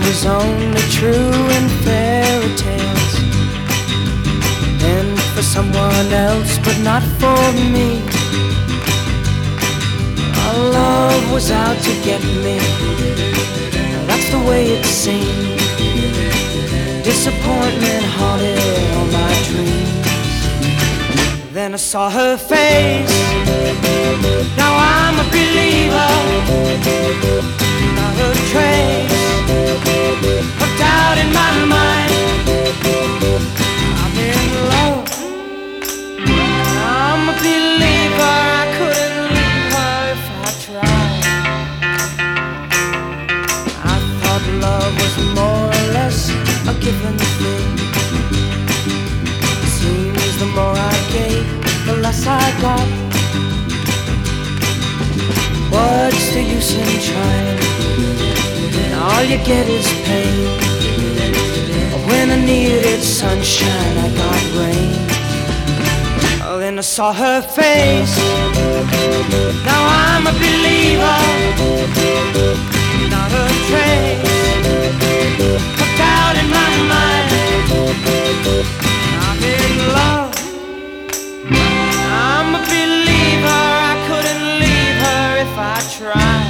was only true in fairy tales, and for someone else, but not for me. Our love was out to get me, that's the way it seemed. Disappointment haunted all my dreams. Then I saw her face, now I'm a believer. Not a trace of doubt in my mind. I'm in love, I'm a believer. I couldn't leave her if I tried. I thought love was more or less a given thing. Seems the more I gave, the less I got. What's the use in trying? All you get is pain. When I needed sunshine, I got rain. Oh, then I saw her face, now I'm a believer. Not a trace of doubt in my mind. I'm in love, I'm a believer. I couldn't leave her if I tried.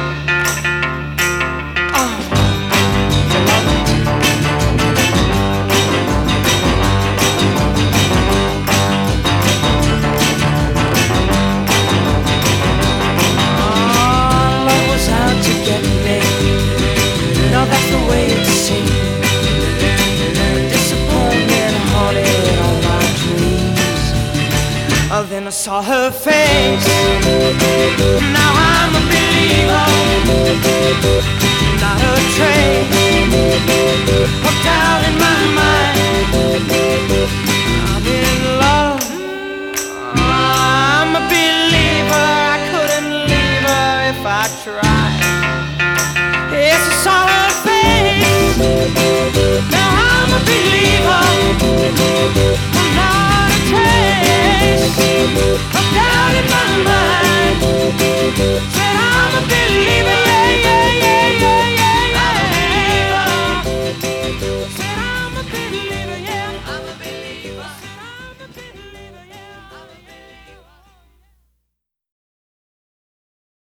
That's the way it seemed. Disappointment haunted all my dreams. Oh, then I saw her face.